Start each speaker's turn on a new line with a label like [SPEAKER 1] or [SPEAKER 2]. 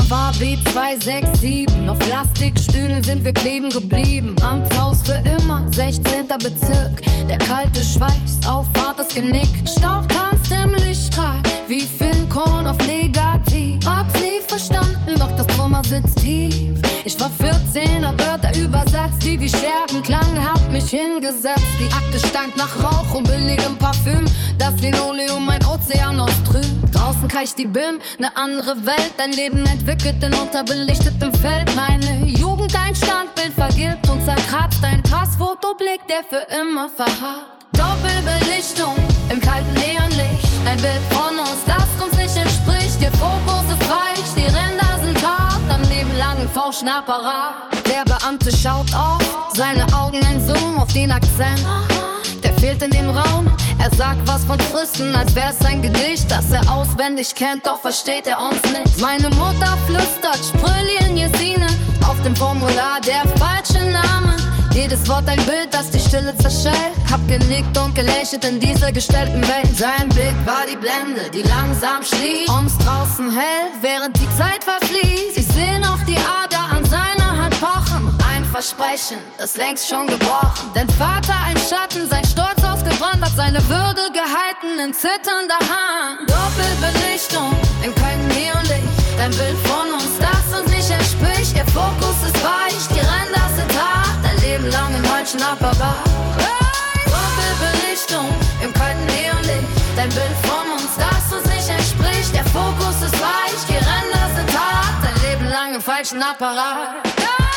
[SPEAKER 1] war B267. Auf Plastikstühlen sind wir kleben geblieben. Amtshaus für immer, 16. Bezirk. Der kalte Schweiß auffahrt das Genick. Staub tanzt im Lichtstrahl, wie viel Korn auf Negativ. Hab's nie verstanden, doch das Trauma sitzt tief. Ich war 14, hab Wörter übersetzt, die wie Scherben klangen, hab mich hingesetzt. Die Akte stank nach Rauch und billigem Parfüm. Das Linoleum, mein Ozean aus Trüb. Draußen kreischt die BIM, ne andere Welt. Dein Leben entwickelt in unterbelichtetem Feld. Meine Jugend, ein Standbild vergilbt und zerkratzt. Ein Passfotoblick, der für immer verharrt. Doppelbelichtung im kalten Neonlicht. Ein Bild von uns, das uns nicht entspricht. Ihr Fokus ist weich, die Ränder sind hart. Am Leben lang im Forschenapparat. Der Beamte schaut auf, seine Augen ein Zoom auf den Akzent. Der fehlt in dem Raum, er sagt was von Fristen, als wär's ein Gedicht, das er auswendig kennt, doch versteht er uns nicht. Meine Mutter flüstert Spröhlien Jesine, auf dem Formular der falsche Name. Jedes Wort ein Bild, das die Stille zerschellt. Hab genickt und gelächelt in dieser gestellten Welt. Sein Blick war die Blende, die langsam schlief. Ums draußen hell, während die Zeit verfließt. Ich seh noch die Ader an seiner Hand pochen. Ein Versprechen, das längst schon gebrochen. Denn Vater ein Schatten, sein Stolz ausgebrannt, hat seine Würde gehalten in zitternder Hand. Doppelbelichtung in keinem Neonlicht. Ein Bild von uns, das uns nicht entspricht. Ihr Fokus ist weich, die Ränder sind hart. Dein Leben lang im falschen Apparat. Doppelbelichtung im kalten Neonlicht. Dein Bild von uns, das uns nicht entspricht. Der Fokus ist weich, die Ränder sind hart. Dein Leben lang im falschen Apparat.